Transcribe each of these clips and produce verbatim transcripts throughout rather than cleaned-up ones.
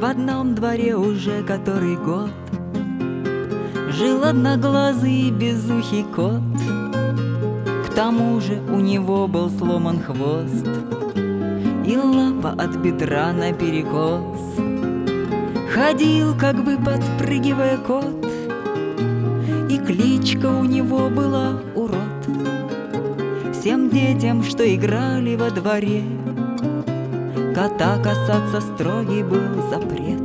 В одном дворе уже который год жил одноглазый безухий кот. К тому же у него был сломан хвост и лапа от бедра наперекос. Ходил, как бы подпрыгивая кот, и кличка у него была Урод. Всем детям, что играли во дворе, кота касаться строгий был запрет.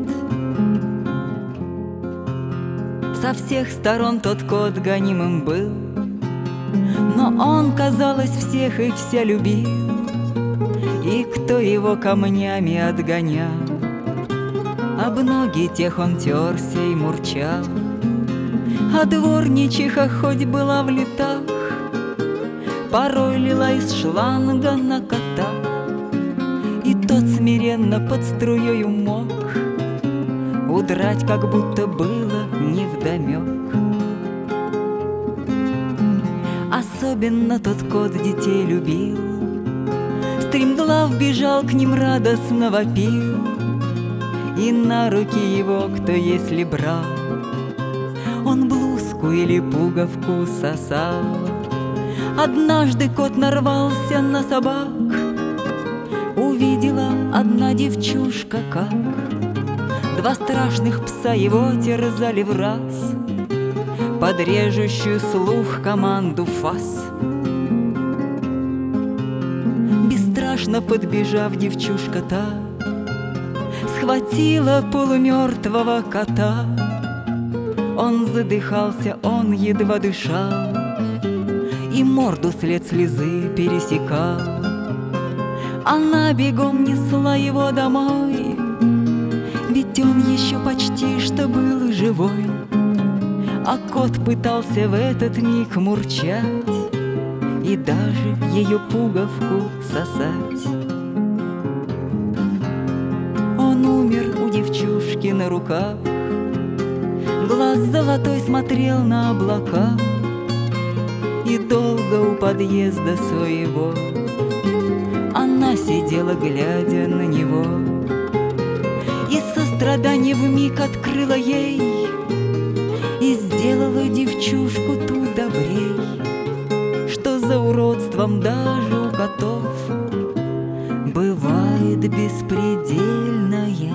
Со всех сторон тот кот гонимым был, но он, казалось, всех и вся любил. И кто его камнями отгонял, об ноги тех он терся и мурчал. А дворничиха хоть была в летах, порой лила из шланга на кота, и тот смиренно под струёю мог удрать, как будто было невдомёк. Особенно тот кот детей любил, стремглав бежал к ним, радостно вопил, и на руки его кто если брал, он блузку или пуговку сосал. Однажды кот нарвался на собак, увидела одна девчушка, как два страшных пса его терзали в раз под режущую слух команду фас. Бесстрашно подбежав, девчушка та схватила полумертвого кота. Он задыхался, он едва дышал, и морду след слезы пересекал. Она бегом несла его домой, ведь он еще почти что был живой. А кот пытался в этот миг мурчать и даже ее пуговку сосать. Он умер у девчушки на руках, глаз золотой смотрел на облака, и долго у подъезда своего она сидела, глядя на него, и сострадание вмиг открыло ей и сделала девчушку ту добрей, что за уродством даже у котов бывает беспредельная